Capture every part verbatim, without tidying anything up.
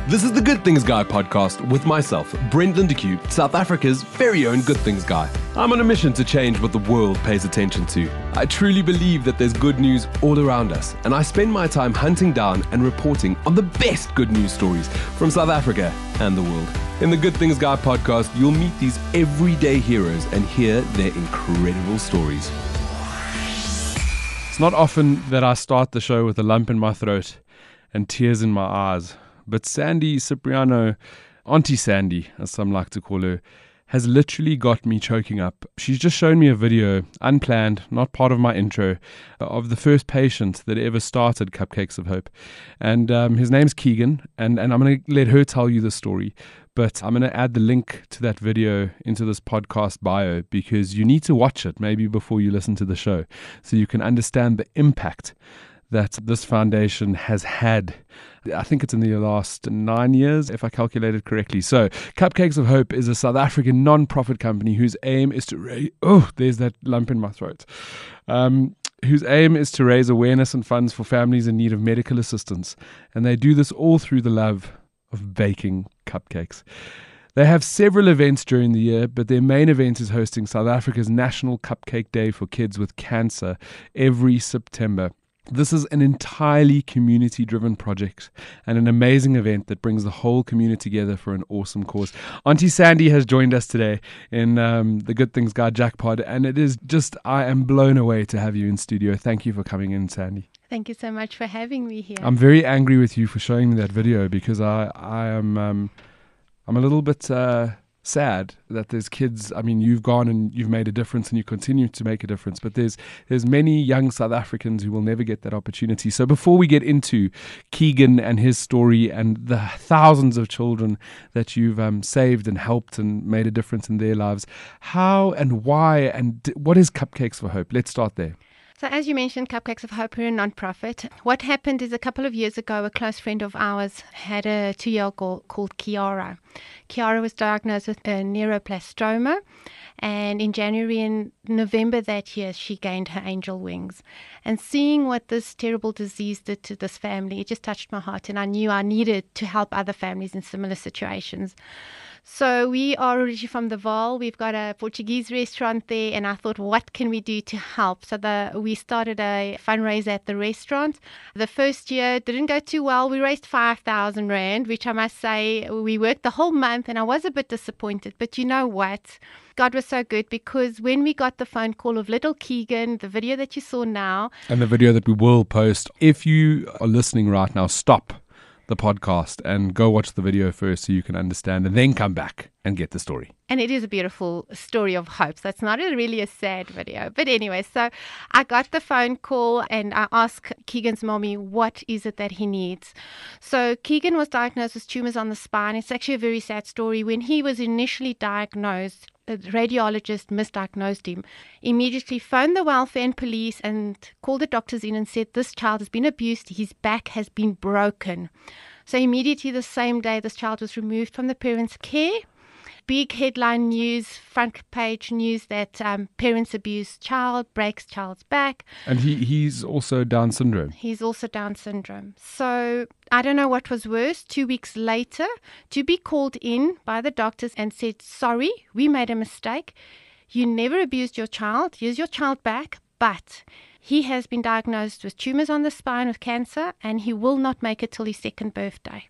This is the Good Things Guy podcast with myself, Brent Lindeque, South Africa's very own Good Things Guy. I'm on a mission to change what the world pays attention to. I truly believe that there's good news all around us, and I spend my time hunting down and reporting on the best good news stories from South Africa and the world. In the Good Things Guy podcast, you'll meet these everyday heroes and hear their incredible stories. It's not often that I start the show with a lump in my throat and tears in my eyes. But Sandy Cipriano, Auntie Sandy, as some like to call her, has literally got me choking up. She's just shown me a video, unplanned, not part of my intro, of the first patient that ever started Cupcakes of Hope. And um, his name's Keegan, and, and I'm going to let her tell you the story. But I'm going to add the link to that video into this podcast bio because you need to watch it maybe before you listen to the show so you can understand the impact that this foundation has had. I think it's in the last nine years, if I calculated correctly. So, Cupcakes of Hope is a South African non-profit company whose aim is to raise... Oh, there's that lump in my throat. Um, whose aim is to raise awareness and funds for families in need of medical assistance. And they do this all through the love of baking cupcakes. They have several events during the year, but their main event is hosting South Africa's National Cupcake Day for Kids with Cancer every September. This is an entirely community-driven project and an amazing event that brings the whole community together for an awesome cause. Auntie Sandy has joined us today in um, the Good Things Guy Jackpot, and it is just, I am blown away to have you in studio. Thank you for coming in, Sandy. Thank you so much for having me here. I'm very angry with you for showing me that video because I, I am um, I'm a little bit... Uh, sad that there's kids. I mean, you've gone and you've made a difference and you continue to make a difference, but there's there's many young South Africans who will never get that opportunity. So before we get into Keegan and his story and the thousands of children that you've um, saved and helped and made a difference in their lives, how and why and what is Cupcakes for Hope? Let's start there. So as you mentioned, Cupcakes of Hope are a non-profit. What happened is a couple of years ago, a close friend of ours had a two-year-old girl called Kiara. Kiara was diagnosed with a neuroblastoma, and in January and November that year, she gained her angel wings. And seeing what this terrible disease did to this family, it just touched my heart, and I knew I needed to help other families in similar situations. So we are originally from the Vaal. We've got a Portuguese restaurant there, and I thought, what can we do to help? So the, we started a fundraiser at the restaurant. The first year didn't go too well. We raised five thousand rand, which I must say, we worked the whole month, and I was a bit disappointed. But you know what? God was so good because when we got the phone call of little Keegan, the video that you saw now. And the video that we will post. If you are listening right now, stop the podcast and go watch the video first so you can understand and then come back and get the story. And it is a beautiful story of hope. So it's not a, really a sad video. But anyway, so I got the phone call and I asked Keegan's mommy, what is it that he needs? So Keegan was diagnosed with tumors on the spine. It's actually a very sad story. When he was initially diagnosed, a radiologist misdiagnosed him, immediately phoned the welfare and police and called the doctors in and said, this child has been abused, his back has been broken. So immediately the same day, this child was removed from the parents' care. Big headline news, front page news that um, parents abuse child, breaks child's back. And he, he's also Down syndrome. He's also Down syndrome. So I don't know what was worse, two weeks later, to be called in by the doctors and said, sorry, we made a mistake. You never abused your child. Here's your child back, but he has been diagnosed with tumors on the spine with cancer and he will not make it till his second birthday.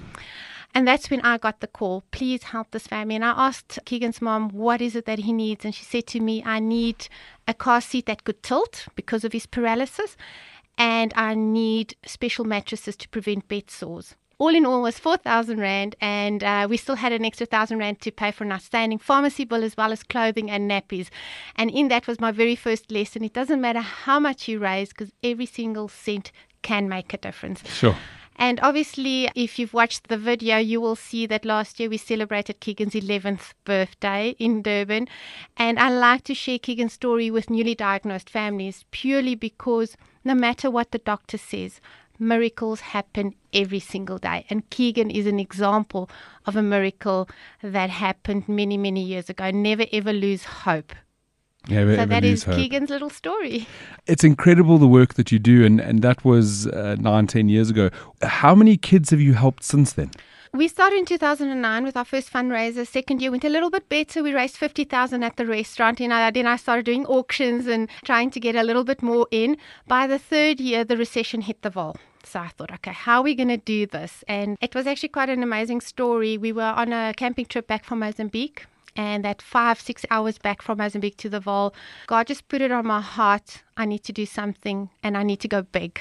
And that's when I got the call, please help this family. And I asked Keegan's mom, what is it that he needs? And she said to me, I need a car seat that could tilt because of his paralysis. And I need special mattresses to prevent bed sores. All in all was four thousand rand. And uh, we still had an extra one thousand rand to pay for an outstanding pharmacy bill as well as clothing and nappies. And in that was my very first lesson. It doesn't matter how much you raise because every single cent can make a difference. Sure. And obviously, if you've watched the video, you will see that last year we celebrated Keegan's eleventh birthday in Durban. And I like to share Keegan's story with newly diagnosed families purely because no matter what the doctor says, miracles happen every single day. And Keegan is an example of a miracle that happened many, many years ago. Never ever lose hope. Never, so that is hope. Keegan's little story. It's incredible the work that you do, and, and that was uh, nine, ten years ago. How many kids have you helped since then? We started in two thousand nine with our first fundraiser. Second year went a little bit better. We raised fifty thousand at the restaurant. And I, then I started doing auctions and trying to get a little bit more in. By the third year, the recession hit the Vaal. So I thought, okay, how are we going to do this? And it was actually quite an amazing story. We were on a camping trip back from Mozambique. And that five, six hours back from Mozambique to the Vaal, God just put it on my heart. I need to do something and I need to go big.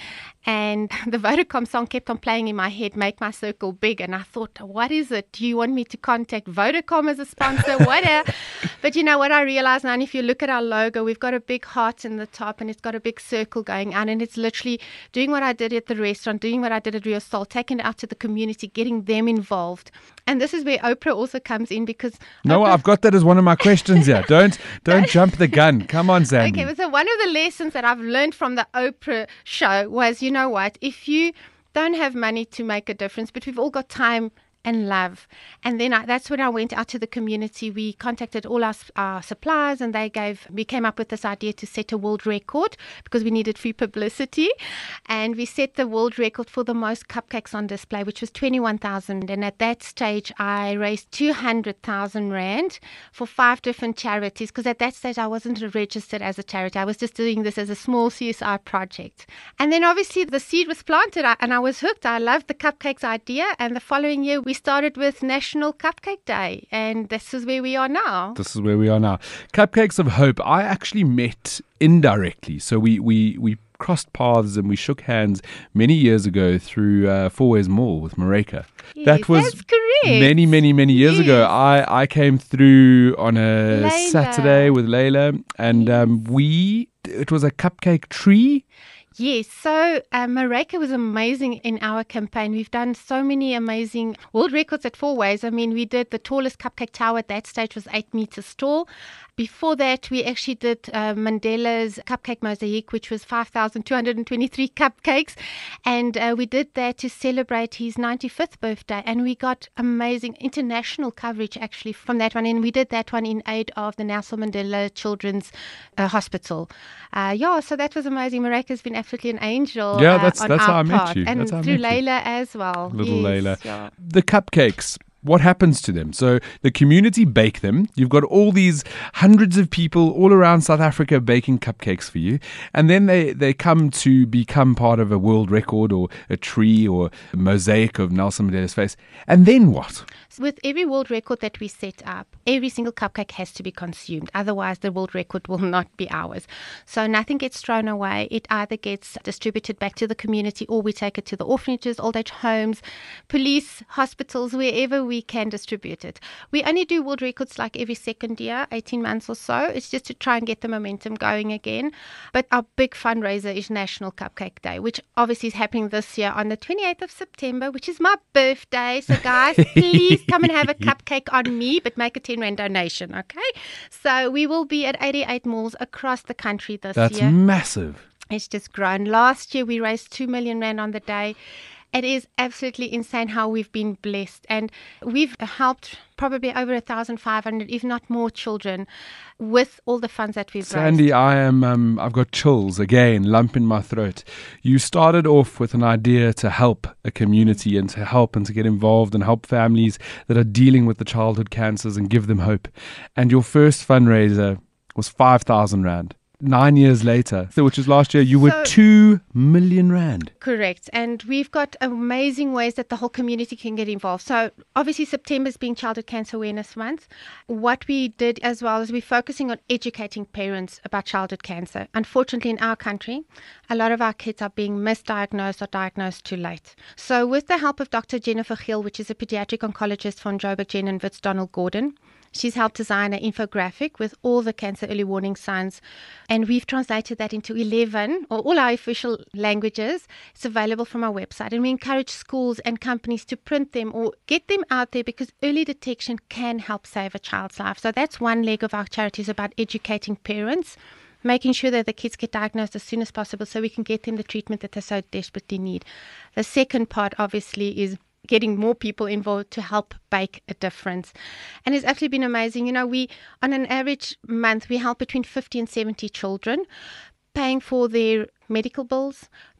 And the Vodacom song kept on playing in my head, Make My Circle Big. And I thought, what is it? Do you want me to contact Vodacom as a sponsor? What? But you know what I realized now, and if you look at our logo, we've got a big heart in the top and it's got a big circle going out. And it's literally doing what I did at the restaurant, doing what I did at Rio Sol, taking it out to the community, getting them involved. And this is where Oprah also comes in because... No, Oprah, I've got that as one of my questions here. Don't don't jump the gun. Come on, Sandy. Okay, so one of the lessons that I've learned from the Oprah show was, you know what, if you don't have money to make a difference, but we've all got time and love. And then I, that's when I went out to the community. We contacted all our, our suppliers and they gave, we came up with this idea to set a world record because we needed free publicity. And we set the world record for the most cupcakes on display, which was twenty-one thousand. And at that stage, I raised two hundred thousand Rand for five different charities because at that stage, I wasn't registered as a charity. I was just doing this as a small C S R project. And then obviously the seed was planted and I was hooked. I loved the cupcakes idea. And the following year, we We started with National Cupcake Day, and this is where we are now. This is where we are now. Cupcakes of Hope, I actually met indirectly. So we we, we crossed paths and we shook hands many years ago through uh, Four Ways Mall with Mareka. Yes, that was that's correct. many, many, many years Yes. ago. I, I came through on a Layla. Saturday with Layla, and um, we, it was a cupcake tree. Yes, so uh, Mareka was amazing in our campaign. We've done so many amazing world records at Four Ways. I mean, we did the tallest cupcake tower at that stage was eight meters tall. Before that, we actually did uh, Mandela's Cupcake Mosaic, which was five thousand two hundred twenty-three cupcakes. And uh, we did that to celebrate his ninety-fifth birthday. And we got amazing international coverage, actually, from that one. And we did that one in aid of the Nelson Mandela Children's uh, Hospital. Uh, yeah, so that was amazing. Mareka's been absolutely an angel. Yeah, uh, that's on that's our how I met part. you. And That's how I through met you. Layla as well. Little Yes, Layla. yeah. The cupcakes, what happens to them? So the community bake them. You've got all these hundreds of people all around South Africa baking cupcakes for you. And then they, they come to become part of a world record or a tree or a mosaic of Nelson Mandela's face. And then what? With every world record that we set up, every single cupcake has to be consumed. Otherwise, the world record will not be ours. So nothing gets thrown away. It either gets distributed back to the community or we take it to the orphanages, old age homes, police, hospitals, wherever we can distribute it. We only do world records like every second year, eighteen months or so. It's just to try and get the momentum going again. But our big fundraiser is National Cupcake Day, which obviously is happening this year on the twenty-eighth of September, which is my birthday. So guys, please come and have a cupcake on me, but make a ten rand donation, okay? So we will be at eighty-eight malls across the country this That's year. massive. It's just grown. Last year we raised two million rand on the day. It is absolutely insane how we've been blessed, and we've helped probably over one thousand five hundred, if not more, children with all the funds that we've Sandy, raised. I am. Um, I've got chills again, lump in my throat. You started off with an idea to help a community and to help and to get involved and help families that are dealing with the childhood cancers and give them hope. And your first fundraiser was five thousand rand. Nine years later, which is last year, you were So- two million rand. Correct. And we've got amazing ways that the whole community can get involved. So obviously September is being Childhood Cancer Awareness Month. What we did as well is we're focusing on educating parents about childhood cancer. Unfortunately, in our country, a lot of our kids are being misdiagnosed or diagnosed too late. So with the help of Doctor Jennifer Gill, which is a pediatric oncologist from Joburg Gen and Wits Donald Gordon, she's helped design an infographic with all the cancer early warning signs. And we've translated that into eleven, or all our official languages. It's available from our website. And we encourage schools and companies to print them or get them out there because early detection can help save a child's life. So that's one leg of our charity, is about educating parents, making sure that the kids get diagnosed as soon as possible so we can get them the treatment that they so desperately need. The second part, obviously, is getting more people involved to help make a difference. And it's actually been amazing. You know, we, on an average month, we help between fifty and seventy children, paying for their medical bills,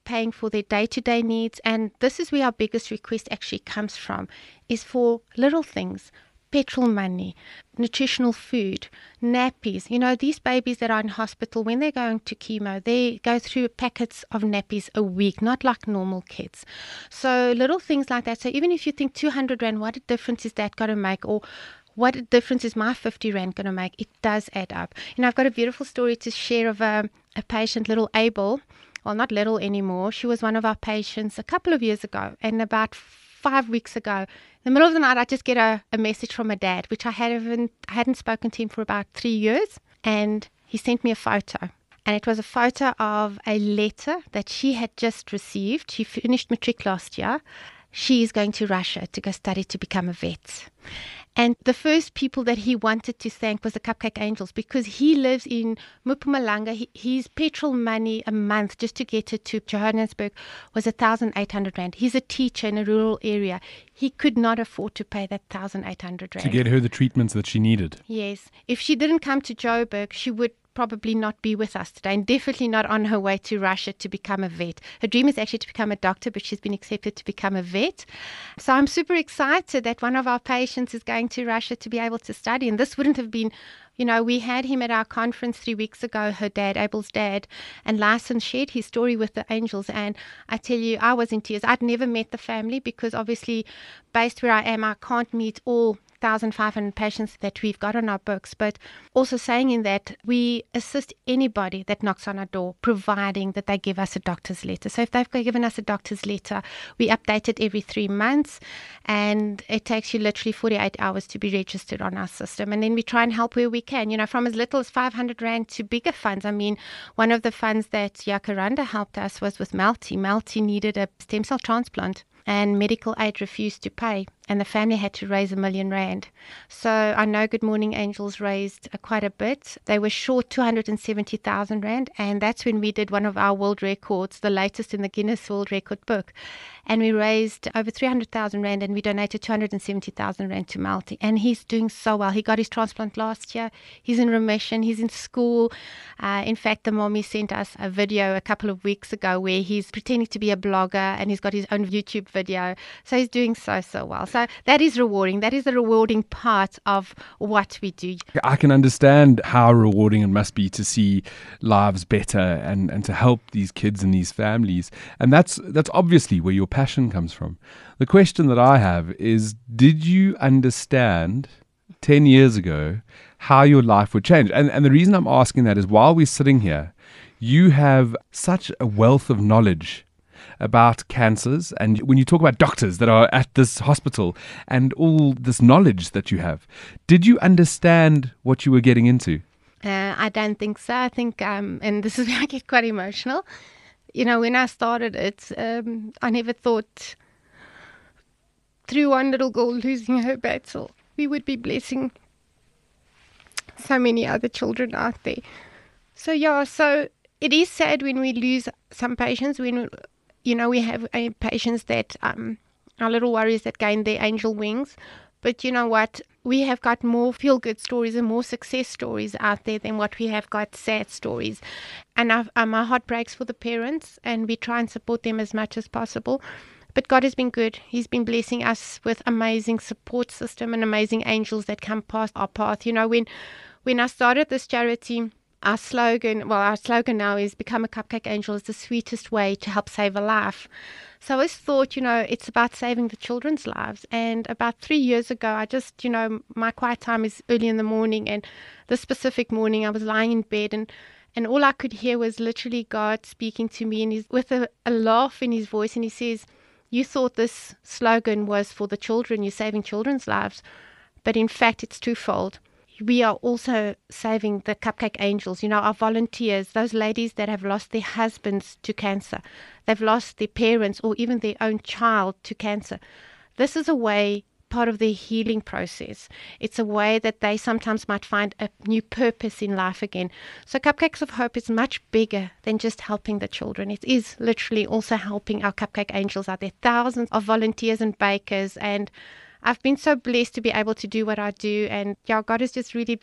paying for their day-to-day needs. And this is where our biggest request actually comes from, is for little things. Petrol money, nutritional food, nappies. You know, these babies that are in hospital, when they're going to chemo, they go through packets of nappies a week, not like normal kids. So little things like that. So even if you think two hundred rand, what a difference is that going to make? Or what a difference is my fifty rand going to make? It does add up. You know, I've got a beautiful story to share of a, a patient, little Abel. Well, not little anymore. She was one of our patients a couple of years ago. And about five weeks ago, in the middle of the night, I just get a, a message from my dad, which I hadn't, I hadn't spoken to him for about three years. And he sent me a photo. And it was a photo of a letter that she had just received. She finished matric last year. She is going to Russia to go study to become a vet. And the first people that he wanted to thank was the Cupcake Angels, because he lives in Mpumalanga. He, his petrol money a month just to get her to Johannesburg was one thousand eight hundred rand. He's a teacher in a rural area. He could not afford to pay that one thousand eight hundred rand. To get her the treatments that she needed. Yes. If she didn't come to Joburg, she would probably not be with us today, and definitely not on her way to Russia to become a vet. Her dream is actually to become a doctor, but she's been accepted to become a vet. So I'm super excited that one of our patients is going to Russia to be able to study. And this wouldn't have been, you know, we had him at our conference three weeks ago, her dad, Abel's dad, and Larson shared his story with the Angels. And I tell you, I was in tears. I'd never met the family because obviously, based where I am, I can't meet all one thousand five hundred patients that we've got on our books, but also saying in that we assist anybody that knocks on our door, providing that they give us a doctor's letter. So if they've given us a doctor's letter, we update it every three months, and it takes you literally forty-eight hours to be registered on our system. And then we try and help where we can, you know, from as little as five hundred rand to bigger funds. I mean, one of the funds that Jacaranda helped us was with Melty. Melty needed a stem cell transplant, and medical aid refused to pay, and the family had to raise a million rand. So I know Good Morning Angels raised uh, quite a bit. They were short two hundred seventy thousand rand, and that's when we did one of our world records, the latest in the Guinness World Record book. And we raised over three hundred thousand rand, and we donated two hundred seventy thousand rand to Melty. And he's doing so well. He got his transplant last year. He's in remission. He's in school. Uh, in fact, the mommy sent us a video a couple of weeks ago where he's pretending to be a blogger, and he's got his own YouTube video. So he's doing so, so well. So that is rewarding. That is the rewarding part of what we do. I can understand how rewarding it must be to see lives better and, and to help these kids and these families. And that's that's obviously where your passion comes from. The question that I have is, did you understand ten years ago how your life would change? And, and the reason I'm asking that is while we're sitting here, you have such a wealth of knowledge about cancers, and when you talk about doctors that are at this hospital and all this knowledge that you have, did you understand what you were getting into? Uh, I don't think so. I think, um, and this is where I get quite emotional. You know, when I started it, um, I never thought through one little girl losing her battle, we would be blessing so many other children out there. So, yeah, so it is sad when we lose some patients, when you know, we have uh, patients that um, are little warriors that gain their angel wings. But you know what? We have got more feel-good stories and more success stories out there than what we have got sad stories. And I've, uh, my heart breaks for the parents, and we try and support them as much as possible. But God has been good. He's been blessing us with amazing support system and amazing angels that come past our path. You know, when when I started this charity, Our slogan, well, our slogan now is become a cupcake angel is the sweetest way to help save a life. So I always thought, you know, it's about saving the children's lives. And about three years ago, I just, you know, my quiet time is early in the morning. And this specific morning, I was lying in bed, and, and all I could hear was literally God speaking to me, and he's with a, a laugh in his voice. And he says, you thought this slogan was for the children, you're saving children's lives. But in fact, it's twofold. We are also saving the cupcake angels, you know, our volunteers, those ladies that have lost their husbands to cancer. They've lost their parents or even their own child to cancer. This is a way, part of their healing process. It's a way that they sometimes might find a new purpose in life again. So Cupcakes of Hope is much bigger than just helping the children. It is literally also helping our cupcake angels out there. Thousands of volunteers and bakers, and I've been so blessed to be able to do what I do. And yeah, God has just really been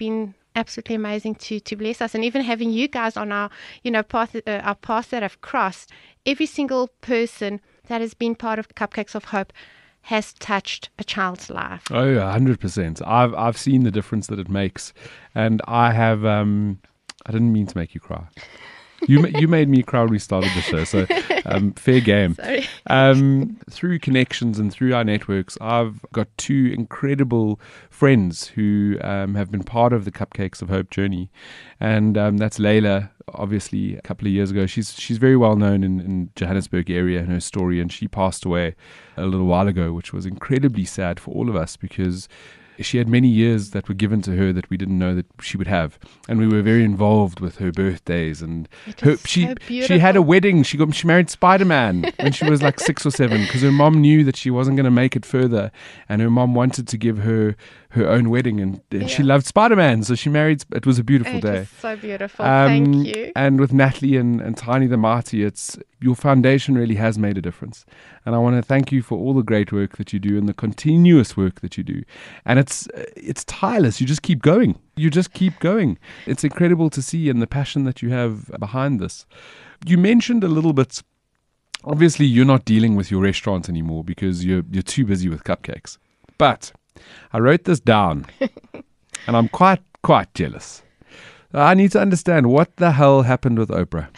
absolutely amazing to to bless us. And even having you guys on our, you know, path, uh, our paths that have crossed, every single person that has been part of Cupcakes of Hope has touched a child's life. Oh, yeah, one hundred percent. I've I've seen the difference that it makes. And I have, um, I didn't mean to make you cry. You you made me cry when we started the show, so um, fair game. Sorry. Um, through connections and through our networks, I've got two incredible friends who um, have been part of the Cupcakes of Hope journey, and um, that's Layla. Obviously, a couple of years ago, she's she's very well known in, in Johannesburg area and her story, and she passed away a little while ago, which was incredibly sad for all of us because she had many years that were given to her that we didn't know that she would have, and we were very involved with her birthdays. And her, so she beautiful. she had a wedding. She got she married Spider-Man when she was like six or seven because her mom knew that she wasn't going to make it further, and her mom wanted to give her her own wedding, and, and Yeah. she loved Spider-Man, so she married. It was a beautiful It day. was so beautiful. Um, Thank you. And with Natalie and, and Tiny the Mighty, it's your foundation really has made a difference. And I want to thank you for all the great work that you do and the continuous work that you do. And it's it's tireless. You just keep going. You just keep going. It's incredible to see and the passion that you have behind this. You mentioned a little bit, obviously you're not dealing with your restaurant anymore because you're you're too busy with cupcakes. But I wrote this down and I'm quite quite jealous. I need to understand what the hell happened with Oprah.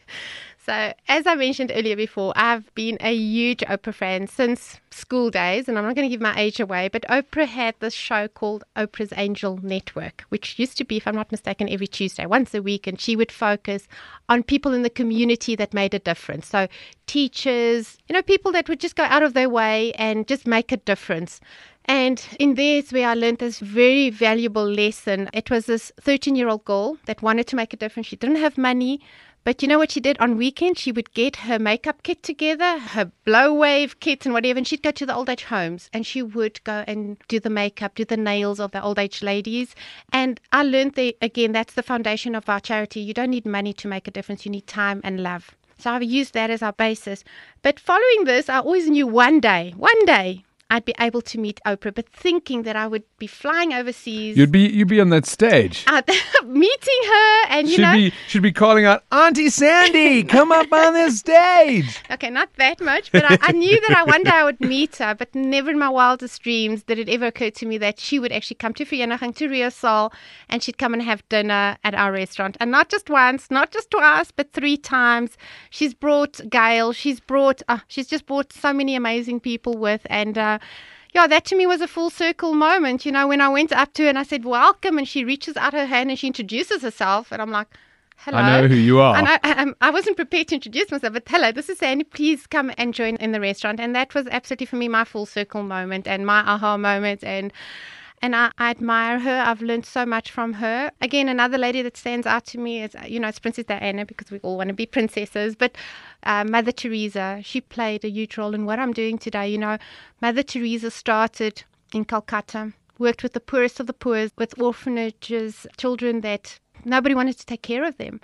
So, as I mentioned earlier before, I've been a huge Oprah fan since school days, and I'm not going to give my age away, but Oprah had this show called Oprah's Angel Network, which used to be, if I'm not mistaken, every Tuesday, once a week, and she would focus on people in the community that made a difference. So, teachers, you know, people that would just go out of their way and just make a difference. And in there is where I learned this very valuable lesson. It was this thirteen-year-old girl that wanted to make a difference. She didn't have money. But you know what she did on weekends? She would get her makeup kit together, her blow wave kit and whatever, and she'd go to the old age homes and she would go and do the makeup, do the nails of the old age ladies. And I learned that, again, that's the foundation of our charity. You don't need money to make a difference. You need time and love. So I've used that as our basis. But following this, I always knew one day, one day, I'd be able to meet Oprah, but thinking that I would be flying overseas. You'd be you'd be on that stage. Uh, meeting her and, you She'd know. be she'd be calling out, Auntie Sandy, come up on this stage. Okay, not that much, but I, I knew that I one day I would meet her, but never in my wildest dreams did it ever occur to me that she would actually come to Vereeniging, to Rio Sol, and she'd come and have dinner at our restaurant. And not just once, not just twice, but three times. She's brought Gail, she's brought, uh, she's just brought so many amazing people with, and uh, yeah, that to me was a full circle moment. You know, when I went up to her and I said, welcome, and she reaches out her hand and she introduces herself, and I'm like, hello. I know who you are. And I, I, I wasn't prepared to introduce myself, but hello, this is Sandy. Please come and join in the restaurant. And that was absolutely for me my full circle moment and my aha moment. And and I, I admire her. I've learned so much from her. Again, another lady that stands out to me is, you know, it's Princess Diana, because we all want to be princesses. But uh, Mother Teresa, she played a huge role in what I'm doing today. You know, Mother Teresa started in Calcutta, worked with the poorest of the poor, with orphanages, children that nobody wanted to take care of them.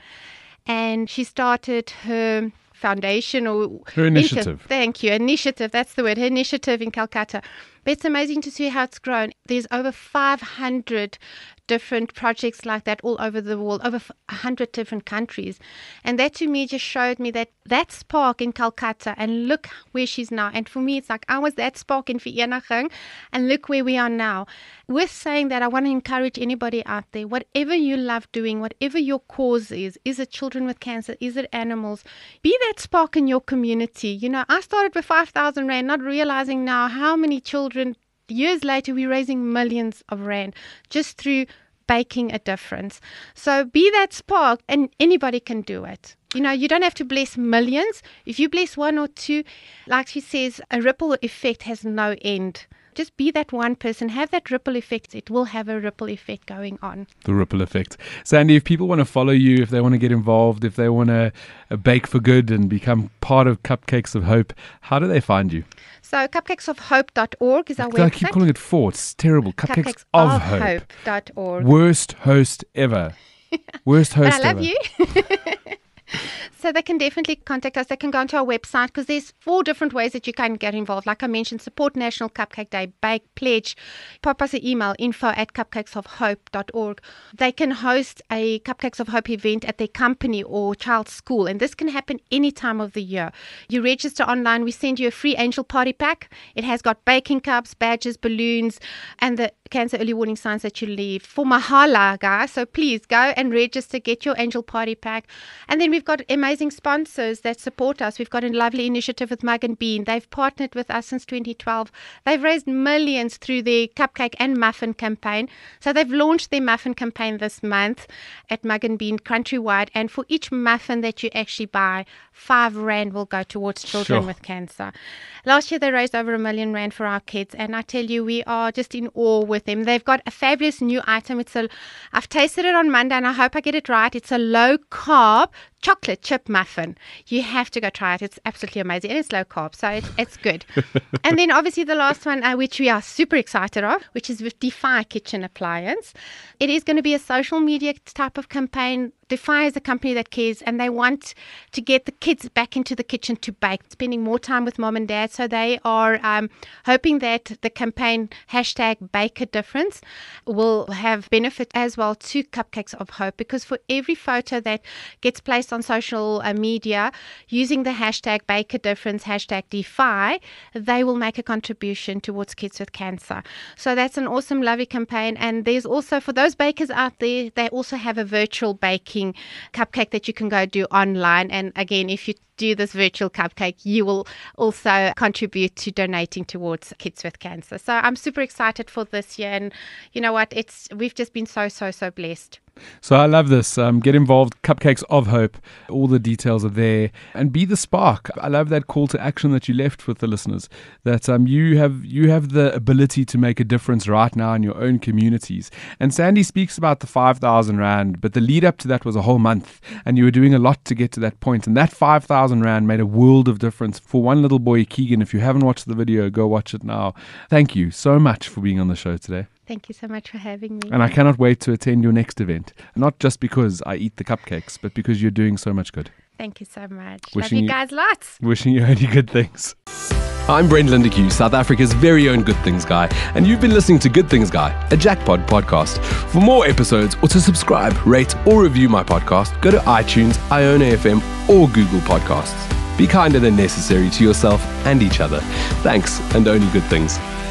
And she started her foundation or Her initiative. Thank you. Initiative. That's the word. Her initiative in Calcutta. But it's amazing to see how it's grown. There's over five hundred different projects like that all over the world, over one hundred different countries. And that to me just showed me that that spark in Calcutta, and look where she's now. And for me, it's like I was that spark in Vereeniging, and look where we are now. With saying that, I want to encourage anybody out there, whatever you love doing, whatever your cause is, is it children with cancer, is it animals, be that spark in your community. You know, I started with five thousand rand, not realizing now how many children, years later, we're raising millions of rand just through making a difference. So be that spark, and anybody can do it. You know, you don't have to bless millions. If you bless one or two, like she says, a ripple effect has no end. Just be that one person, have that ripple effect. It will have a ripple effect going on. The ripple effect. Sandy, if people want to follow you, if they want to get involved, if they want to uh, bake for good and become part of Cupcakes of Hope, how do they find you? So cupcakes of hope dot org is our I website. keep calling it for. It's terrible. Cupcakes, cupcakes of, of Hope. hope dot org. Worst host ever. Worst But host I love ever. you. so they can definitely contact us. They can go onto our website because there's four different ways that you can get involved. Like I mentioned, support National Cupcake Day, bake, pledge, pop us an email, info at cupcakes of hope dot org. They can host a Cupcakes of Hope event at their company or child's school, and this can happen any time of the year. You register online, we send you a free angel party pack. It has got baking cups, badges, balloons, and the cancer early warning signs that you leave for Mahala, guys. So please go and register, get your angel party pack. And then we've got amazing sponsors that support us. We've got a lovely initiative with Mug and Bean. They've partnered with us since twenty twelve. They've raised millions through their cupcake and muffin campaign. So they've launched their muffin campaign this month at Mug and Bean countrywide. And for each muffin that you actually buy, five rand will go towards children Sure. with cancer. Last year they raised over a million rand for our kids, and I tell you, we are just in awe with them. They've got a fabulous new item. It's a, I've tasted it on Monday, and I hope I get it right. It's a low carb chocolate chip muffin. You have to go try it. It's absolutely amazing, and it's low carb, so it's, it's good. And then obviously the last one, uh, which we are super excited of, which is with Defy Kitchen Appliance. It is going to be a social media type of campaign. Defy is a company that cares, and they want to get the kids back into the kitchen to bake, spending more time with mom and dad. So they are um, hoping that the campaign hashtag Bake a Difference will have benefit as well to Cupcakes of Hope, because for every photo that gets placed on social uh, media using the hashtag Bake a Difference, hashtag Defy, they will make a contribution towards kids with cancer. So that's an awesome, lovely campaign. And there's also, for those bakers out there, they also have a virtual baking cupcake that you can go do online. And again, if you do this virtual cupcake, you will also contribute to donating towards kids with cancer. So I'm super excited for this year, and you know what, it's we've just been so so so blessed. So I love this. Um, get involved, Cupcakes of Hope. All the details are there. And be the spark. I love that call to action that you left with the listeners, that um, you have you have the ability to make a difference right now in your own communities. And Sandy speaks about the five thousand rand, but the lead up to that was a whole month. And you were doing a lot to get to that point. And that five thousand rand made a world of difference for one little boy, Keegan. If you haven't watched the video, go watch it now. Thank you so much for being on the show today. Thank you so much for having me. And I cannot wait to attend your next event. Not just because I eat the cupcakes, but because you're doing so much good. Thank you so much. Wishing Love you you- guys lots. Wishing you only good things. I'm Brendan Lindeque, South Africa's very own Good Things Guy, and you've been listening to Good Things Guy, a Jackpod podcast. For more episodes or to subscribe, rate, or review my podcast, go to iTunes, Iona F M, or Google Podcasts. Be kinder than necessary to yourself and each other. Thanks, and only good things.